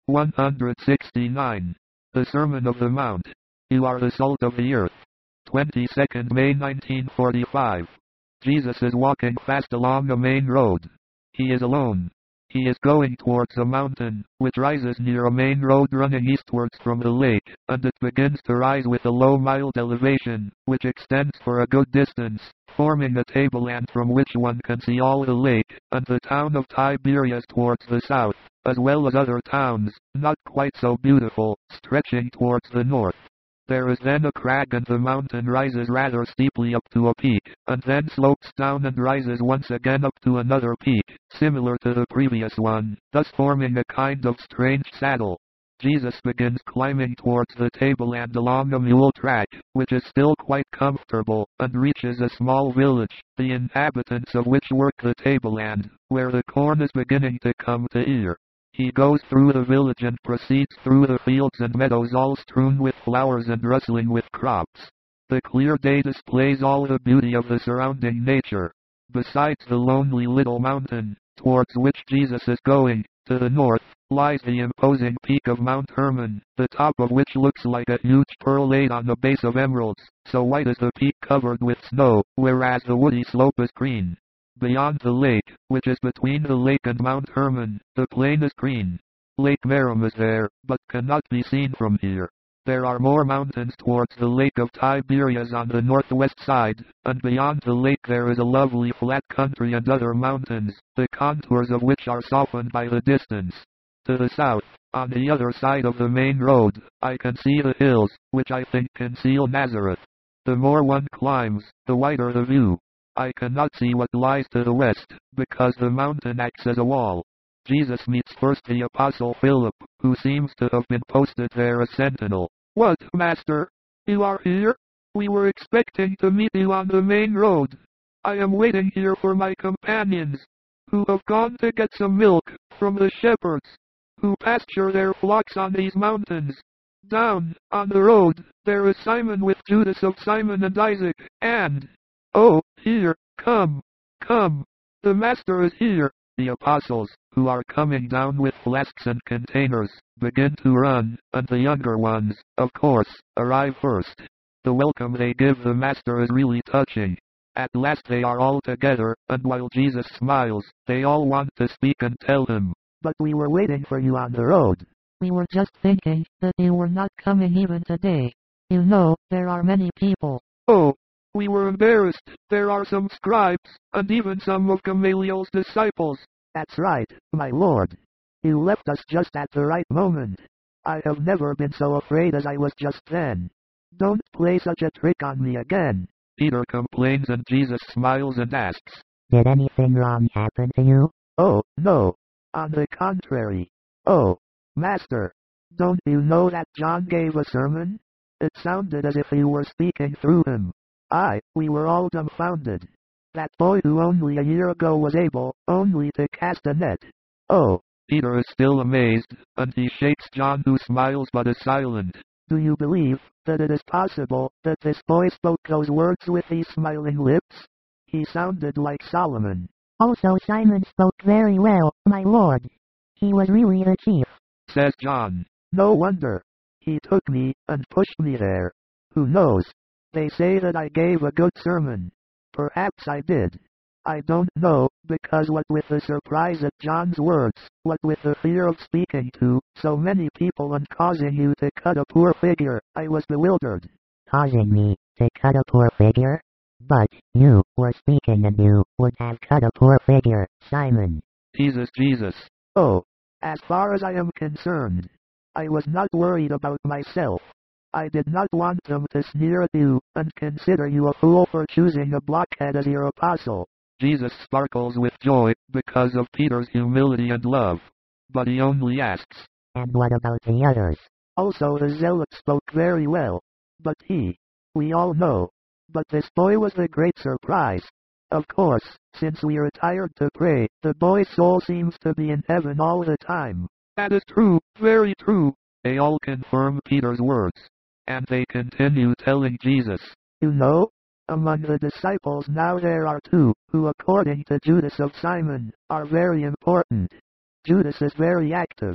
169. The Sermon of the Mount. You are the salt of the earth. 22nd May 1945. Jesus is walking fast along a main road. He is alone. He is going towards a mountain, which rises near a main road running eastwards from the lake, and it begins to rise with a low mild elevation, which extends for a good distance, forming a tableland from which one can see all the lake, and the town of Tiberias towards the south, as well as other towns, not quite so beautiful, stretching towards the north. There is then a crag and the mountain rises rather steeply up to a peak, and then slopes down and rises once again up to another peak, similar to the previous one, thus forming a kind of strange saddle. Jesus begins climbing towards the tableland along a mule track, which is still quite comfortable, and reaches a small village, the inhabitants of which work the tableland, where the corn is beginning to come to ear. He goes through the village and proceeds through the fields and meadows all strewn with flowers and rustling with crops. The clear day displays all the beauty of the surrounding nature. Besides the lonely little mountain, towards which Jesus is going, to the north, lies the imposing peak of Mount Hermon, the top of which looks like a huge pearl laid on a base of emeralds, so white is the peak covered with snow, whereas the woody slope is green. Beyond the lake, which is between the lake and Mount Hermon, the plain is green. Lake Merom is there, but cannot be seen from here. There are more mountains towards the Lake of Tiberias on the northwest side, and beyond the lake there is a lovely flat country and other mountains, the contours of which are softened by the distance. To the south, on the other side of the main road, I can see the hills, which I think conceal Nazareth. The more one climbs, the wider the view. I cannot see what lies to the west, because the mountain acts as a wall. Jesus meets first the Apostle Philip, who seems to have been posted there as sentinel. "What, Master? You are here? We were expecting to meet you on the main road. I am waiting here for my companions, who have gone to get some milk from the shepherds, who pasture their flocks on these mountains. Down, on the road, there is Simon with Judas of Simon and Isaac, and... oh, here, come, the Master is here." The apostles, who are coming down with flasks and containers, begin to run, and the younger ones, of course, arrive first. The welcome they give the Master is really touching. At last they are all together, and while Jesus smiles, they all want to speak and tell him, "But we were waiting for you on the road. We were just thinking that you were not coming even today. You know, there are many people." "Oh, we were embarrassed. There are some scribes, and even some of Gamaliel's disciples." "That's right, my lord. You left us just at the right moment. I have never been so afraid as I was just then. Don't play such a trick on me again." Peter complains and Jesus smiles and asks, "Did anything wrong happen to you?" "Oh, no. On the contrary. Oh, Master, don't you know that John gave a sermon? It sounded as if you were speaking through him. We were all dumbfounded. That boy who only a year ago was able only to cast a net." "Oh." Peter is still amazed, and he shakes John, who smiles but is silent. "Do you believe that it is possible that this boy spoke those words with these smiling lips? He sounded like Solomon." "Also Simon spoke very well, my lord. He was really the chief," says John. "No wonder. He took me and pushed me there. Who knows? They say that I gave a good sermon. Perhaps I did. I don't know, because what with the surprise at John's words, what with the fear of speaking to so many people and causing you to cut a poor figure, I was bewildered." "Causing me to cut a poor figure? But you were speaking and you would have cut a poor figure, Simon," teases Jesus. "Oh, as far as I am concerned, I was not worried about myself. I did not want them to sneer at you, and consider you a fool for choosing a blockhead as your apostle." Jesus sparkles with joy, because of Peter's humility and love. But he only asks, "And what about the others?" "Also the zealot spoke very well. But we all know. But this boy was the great surprise. Of course, since we retired to pray, the boy's soul seems to be in heaven all the time." "That is true, very true." They all confirm Peter's words. And they continue telling Jesus, "You know, among the disciples now there are two, who according to Judas of Simon, are very important. Judas is very active.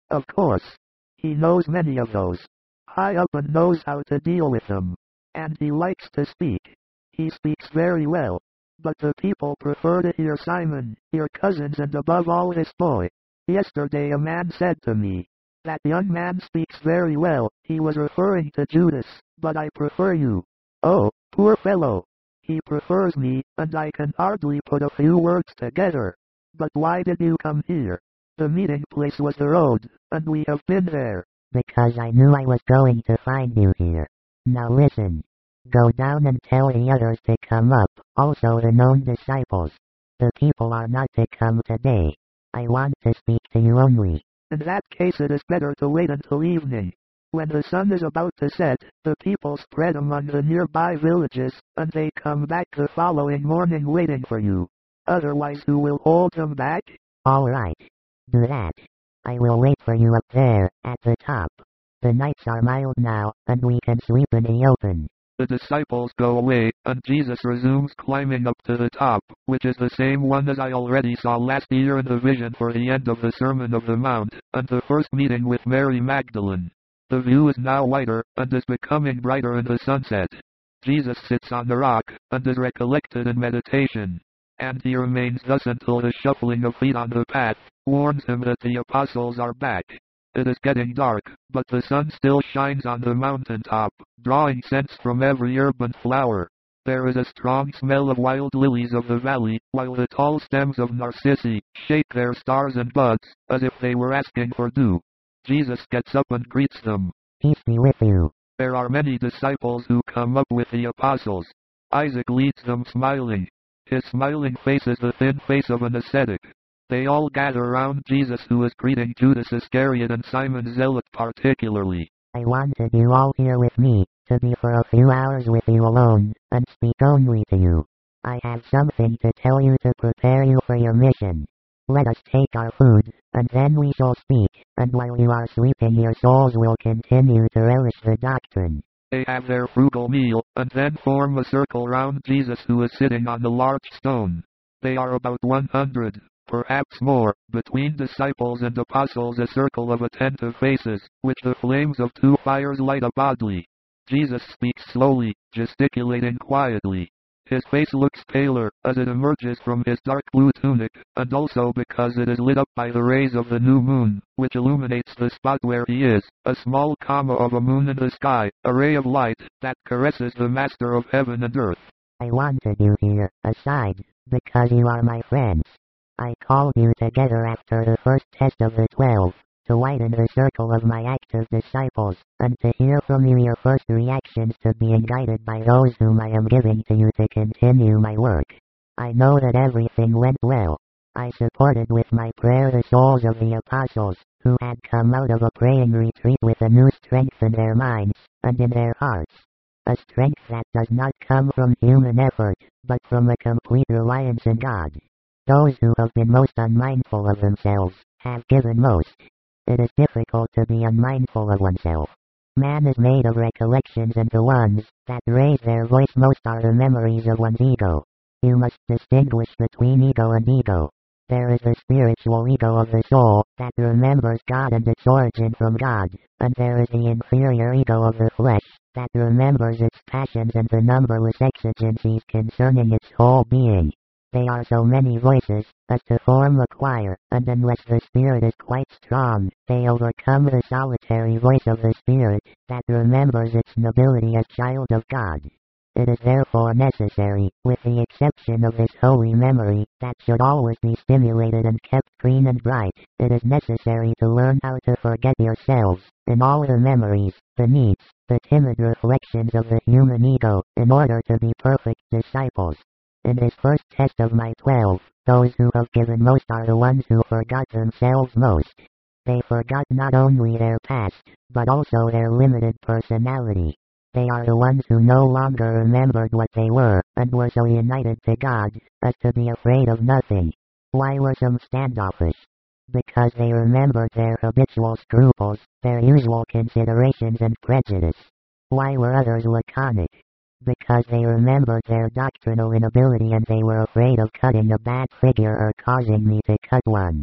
Of course. He knows many of those. High up and knows how to deal with them. And he likes to speak. He speaks very well. But the people prefer to hear Simon, your cousins, and above all this boy. Yesterday a man said to me, "That young man speaks very well." He was referring to Judas, "but I prefer you." Oh, poor fellow. He prefers me, and I can hardly put a few words together. But why did you come here? The meeting place was the road, and we have been there. Because I knew I was going to find you here. Now listen. Go down and tell the others to come up, also the known disciples. The people are not to come today. I want to speak to you only. In that case it is better to wait until evening. When the sun is about to set, the people spread among the nearby villages, and they come back the following morning waiting for you. Otherwise who will hold them back? All right. Do that. I will wait for you up there, at the top. The nights are mild now, and we can sleep in the open. The disciples go away, and Jesus resumes climbing up to the top, which is the same one as I already saw last year in the vision for the end of the Sermon of the Mount, and the first meeting with Mary Magdalene. The view is now wider, and is becoming brighter in the sunset. Jesus sits on the rock, and is recollected in meditation. And he remains thus until the shuffling of feet on the path warns him that the apostles are back. It is getting dark, but the sun still shines on the mountain top, drawing scents from every herb and flower. There is a strong smell of wild lilies of the valley, while the tall stems of narcissi shake their stars and buds, as if they were asking for dew. Jesus gets up and greets them. Peace be with you. There are many disciples who come up with the apostles. Isaac leads them smiling. His smiling face is the thin face of an ascetic. They all gather around Jesus, who is greeting Judas Iscariot and Simon Zealot particularly. I wanted you all here with me, to be for a few hours with you alone, and speak only to you. I have something to tell you to prepare you for your mission. Let us take our food, and then we shall speak, and while you are sleeping your souls will continue to relish the doctrine. They have their frugal meal, and then form a circle round Jesus, who is sitting on the large stone. They are about 100. Perhaps more, between disciples and apostles, a circle of attentive faces, which the flames of 2 fires light up oddly. Jesus speaks slowly, gesticulating quietly. His face looks paler, as it emerges from his dark blue tunic, and also because it is lit up by the rays of the new moon, which illuminates the spot where he is, a small comma of a moon in the sky, a ray of light, that caresses the master of heaven and earth. I wanted you here, aside, because you are my friends. I called you together after the first test of the 12, to widen the circle of my active disciples, and to hear from you your first reactions to being guided by those whom I am giving to you to continue my work. I know that everything went well. I supported with my prayer the souls of the apostles, who had come out of a praying retreat with a new strength in their minds, and in their hearts. A strength that does not come from human effort, but from a complete reliance in God. Those who have been most unmindful of themselves, have given most. It is difficult to be unmindful of oneself. Man is made of recollections, and the ones that raise their voice most are the memories of one's ego. You must distinguish between ego and ego. There is the spiritual ego of the soul, that remembers God and its origin from God, and there is the inferior ego of the flesh, that remembers its passions and the numberless exigencies concerning its whole being. They are so many voices, as to form a choir, and unless the spirit is quite strong, they overcome the solitary voice of the spirit, that remembers its nobility as child of God. It is therefore necessary, with the exception of this holy memory, that should always be stimulated and kept clean and bright, it is necessary to learn how to forget yourselves, in all the memories, the needs, the timid reflections of the human ego, in order to be perfect disciples. In this first test of my 12, those who have given most are the ones who forgot themselves most. They forgot not only their past, but also their limited personality. They are the ones who no longer remembered what they were, and were so united to God, as to be afraid of nothing. Why were some standoffish? Because they remembered their habitual scruples, their usual considerations and prejudice. Why were others laconic? Because they remembered their doctrinal inability, and they were afraid of cutting a bad figure or causing me to cut one.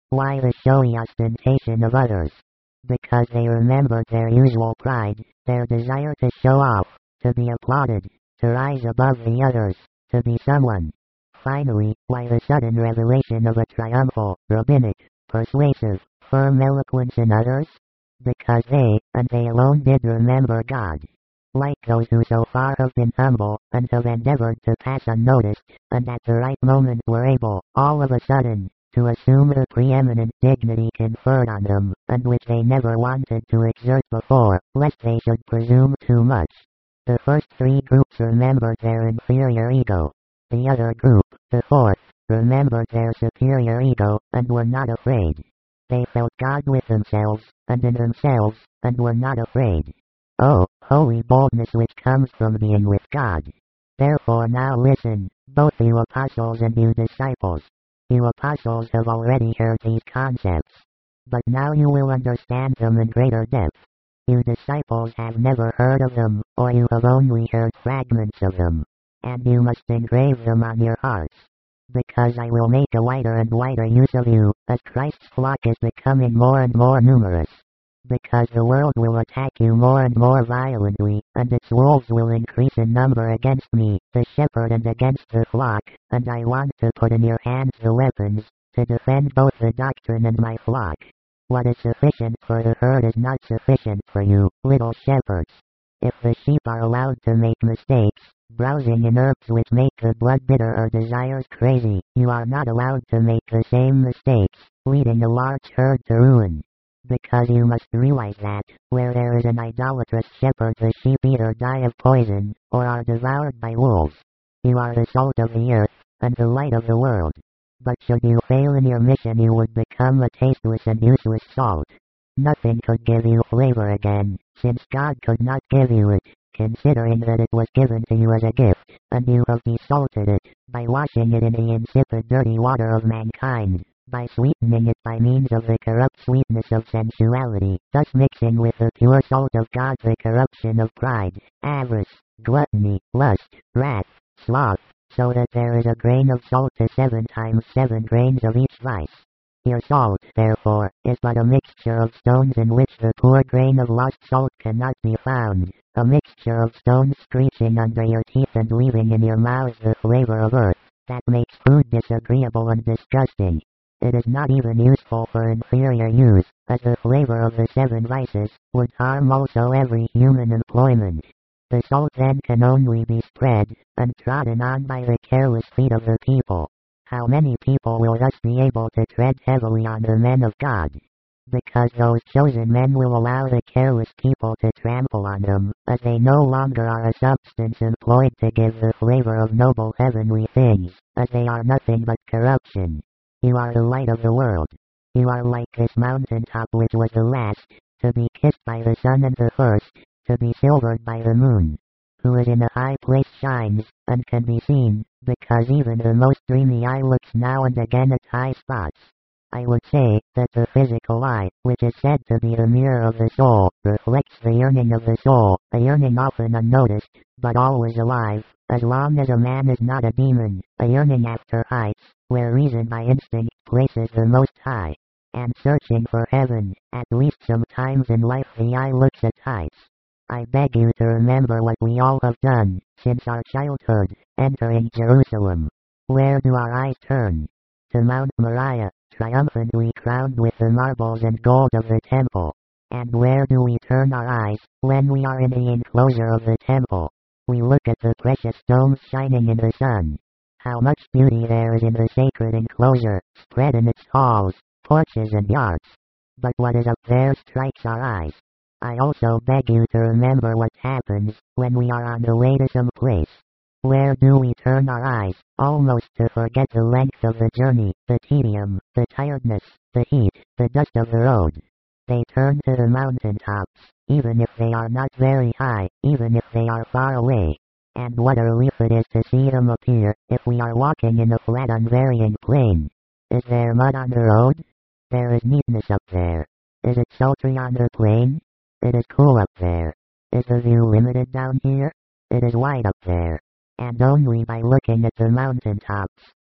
Why the showy ostentation of others? Because they remembered their usual pride, their desire to show off, to be applauded, to rise above the others, to be someone. Finally, why the sudden revelation of a triumphal, rabbinic, persuasive, firm eloquence in others? Because they, and they alone did remember God. Like those who so far have been humble, and have endeavored to pass unnoticed, and at the right moment were able, all of a sudden, to assume the preeminent dignity conferred on them, and which they never wanted to exert before, lest they should presume too much. The first three groups remembered their inferior ego. The other group, the fourth, remembered their superior ego, and were not afraid. They felt God with themselves, and in themselves, and were not afraid. Oh, holy boldness which comes from being with God. Therefore now listen, both you apostles and you disciples. You apostles have already heard these concepts. But now you will understand them in greater depth. You disciples have never heard of them, or you have only heard fragments of them. And you must engrave them on your hearts. Because I will make a wider and wider use of you, as Christ's flock is becoming more and more numerous. Because the world will attack you more and more violently, and its wolves will increase in number against me, the shepherd, and against the flock, and I want to put in your hands the weapons, to defend both the doctrine and my flock. What is sufficient for the herd is not sufficient for you, little shepherds. If the sheep are allowed to make mistakes, browsing in herbs which make the blood bitter or desires crazy, you are not allowed to make the same mistakes, leading a large herd to ruin. Because you must realize that, where there is an idolatrous shepherd, the sheep either die of poison, or are devoured by wolves. You are the salt of the earth, and the light of the world. But should you fail in your mission, you would become a tasteless and useless salt. Nothing could give you flavor again, since God could not give you it, considering that it was given to you as a gift, and you have desalted it, by washing it in the insipid dirty water of mankind, by sweetening it by means of the corrupt sweetness of sensuality, thus mixing with the pure salt of God the corruption of pride, avarice, gluttony, lust, wrath, sloth, so that there is a grain of salt to 7 times 7 grains of each vice. Your salt, therefore, is but a mixture of stones in which the poor grain of lost salt cannot be found, a mixture of stones screeching under your teeth and leaving in your mouths the flavor of earth, that makes food disagreeable and disgusting. It is not even useful for inferior use, as the flavor of the 7 vices would harm also every human employment. The salt then can only be spread, and trodden on by the careless feet of the people. How many people will thus be able to tread heavily on the men of God? Because those chosen men will allow the careless people to trample on them, as they no longer are a substance employed to give the flavor of noble heavenly things, as they are nothing but corruption. You are the light of the world. You are like this mountain top which was the last, to be kissed by the sun, and the first, to be silvered by the moon. Who is in a high place shines, and can be seen, because even the most dreamy eye looks now and again at high spots. I would say that the physical eye, which is said to be the mirror of the soul, reflects the yearning of the soul, a yearning often unnoticed, but always alive, as long as a man is not a demon, a yearning after heights, where reason by instinct places the most high. And searching for heaven, at least sometimes in life the eye looks at heights. I beg you to remember what we all have done, since our childhood, entering Jerusalem. Where do our eyes turn? To Mount Moriah, triumphantly crowned with the marbles and gold of the temple. And where do we turn our eyes, when we are in the enclosure of the temple? We look at the precious stones shining in the sun. How much beauty there is in the sacred enclosure, spread in its halls, porches and yards. But what is up there strikes our eyes. I also beg you to remember what happens, when we are on the way to some place. Where do we turn our eyes, almost to forget the length of the journey, the tedium, the tiredness, the heat, the dust of the road? They turn to the mountain tops, even if they are not very high, even if they are far away. And what a relief it is to see them appear, if we are walking in a flat unvarying plain. Is there mud on the road? There is neatness up there. Is it sultry on the plain? It is cool up there. Is the view limited down here? It is wide up there. And only by looking at the mountain tops,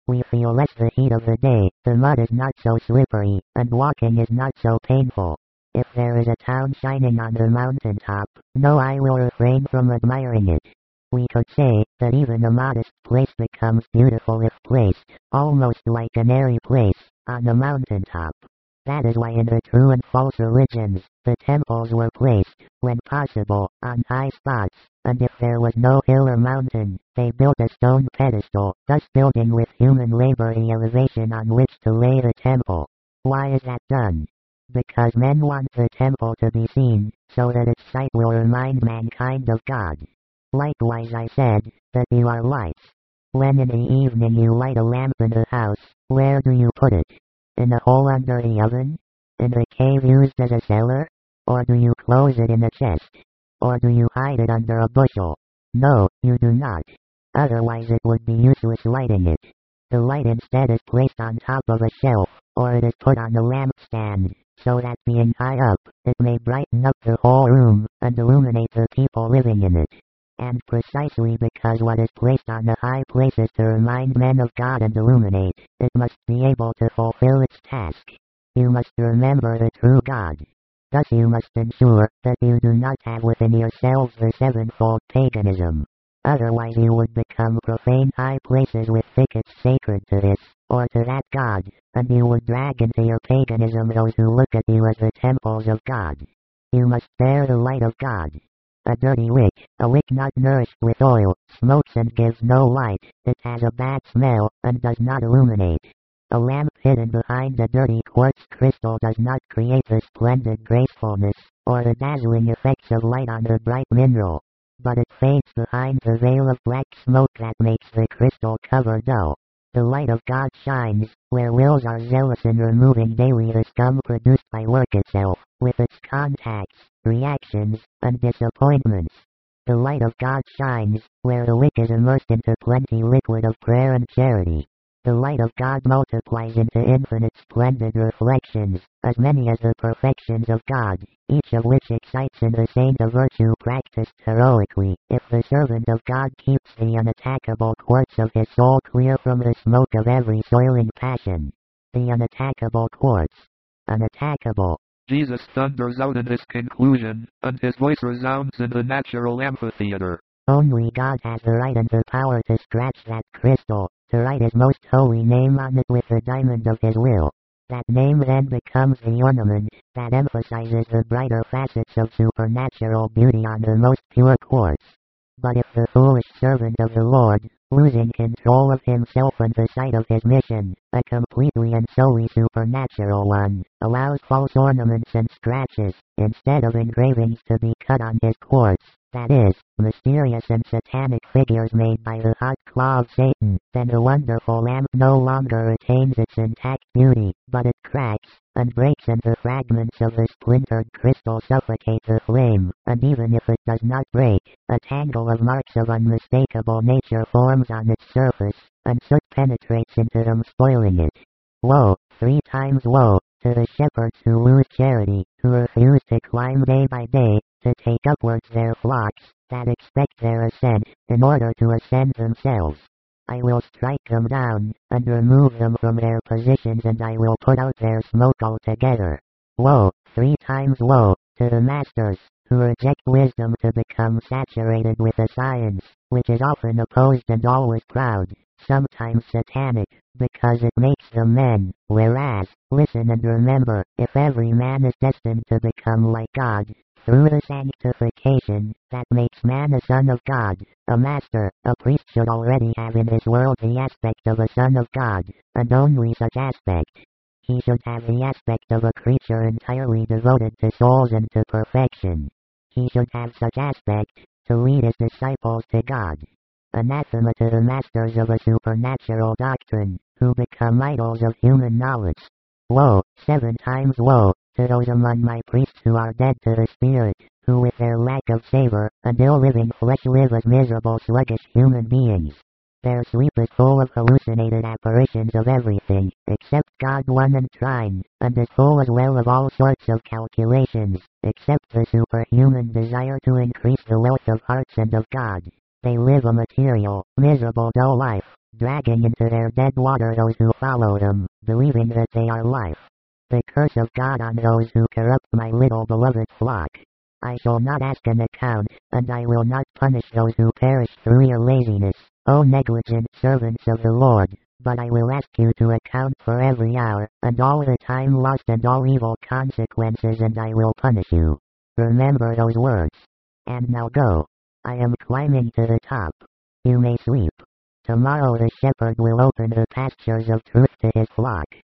We feel less the heat of the day, the mud is not so slippery, and walking is not so painful. If there is a town shining on the mountaintop, no eye will refrain from admiring it. We could say that even a modest place becomes beautiful if placed, almost like an airy place, on a mountaintop. That is why in the true and false religions, the temples were placed, when possible, on high spots, and if there was no hill or mountain, they built a stone pedestal, thus building with human labor the elevation on which to lay the temple. Why is that done? Because men want the temple to be seen, so that its sight will remind mankind of God. Likewise I said, that you are lights. When in the evening you light a lamp in the house, where do you put it? In a hole under the oven? In the cave used as a cellar? Or do you close it in a chest? Or do you hide it under a bushel? No, you do not. Otherwise it would be useless lighting it. The light instead is placed on top of a shelf, or it is put on a lampstand, so that being high up, it may brighten up the whole room, and illuminate the people living in it. And precisely because what is placed on the high place is to remind men of God and illuminate, it must be able to fulfill its task. You must remember the true God. Thus you must ensure that you do not have within yourselves the sevenfold paganism. Otherwise you would become profane high places with thickets sacred to this, or to that God, and you would drag into your paganism those who look at you as the temples of God. You must bear the light of God. A dirty wick, a wick not nourished with oil, smokes and gives no light, it has a bad smell, and does not illuminate. A lamp hidden behind a dirty quartz crystal does not create the splendid gracefulness, or the dazzling effects of light on the bright mineral. But it fades behind the veil of black smoke that makes the crystal cover dull. The light of God shines, where wills are zealous in removing daily the scum produced by work itself, with its contacts, reactions, and disappointments. The light of God shines, where the wick is immersed into plenty liquid of prayer and charity. The light of God multiplies into infinite splendid reflections, as many as the perfections of God, each of which excites in the saint a virtue practiced heroically. If the servant of God keeps the unattackable quartz of his soul clear from the smoke of every soiling passion. The unattackable quartz. Unattackable. Jesus thunders out in his conclusion, and his voice resounds in the natural amphitheater. Only God has the right and the power to scratch that crystal, to write his most holy name on it with the diamond of his will. That name then becomes the ornament that emphasizes the brighter facets of supernatural beauty on the most pure quartz. But if the foolish servant of the Lord, losing control of himself and the sight of his mission, a completely and solely supernatural one, allows false ornaments and scratches, instead of engravings to be cut on his quartz, that is, mysterious and satanic figures made by the hot claw of Satan, then the wonderful lamp no longer retains its intact beauty, but it cracks, and breaks, and the fragments of the splintered crystal suffocate the flame, and even if it does not break, a tangle of marks of unmistakable nature forms on its surface, and soot penetrates into them, spoiling it. Woe, 3 times woe, to the shepherds who lose charity, who refuse to climb day by day, to take upwards their flocks, that expect their ascent, in order to ascend themselves. I will strike them down, and remove them from their positions, and I will put out their smoke altogether. Woe, 3 times woe, to the masters, who reject wisdom to become saturated with a science, which is often opposed and always proud, sometimes satanic, because it makes them men, whereas, listen and remember, if every man is destined to become like God, through the sanctification that makes man a son of God, a master, a priest should already have in this world the aspect of a son of God, and only such aspect. He should have the aspect of a creature entirely devoted to souls and to perfection. He should have such aspect, to lead his disciples to God. Anathema to the masters of a supernatural doctrine, who become idols of human knowledge. Woe, 7 times woe, to those among my priests who are dead to the spirit, who with their lack of savor, and ill-living flesh live as miserable sluggish human beings. Their sleep is full of hallucinated apparitions of everything, except God one and trine, and is full as well of all sorts of calculations, except the superhuman desire to increase the wealth of hearts and of God. They live a material, miserable dull life, dragging into their dead water those who follow them, believing that they are life. The curse of God on those who corrupt my little beloved flock. I shall not ask an account, and I will not punish those who perish through your laziness, O negligent servants of the Lord, but I will ask you to account for every hour, and all the time lost and all evil consequences, and I will punish you. Remember those words. And now go. I am climbing to the top. You may sleep. Tomorrow the shepherd will open the pastures of truth to his flock.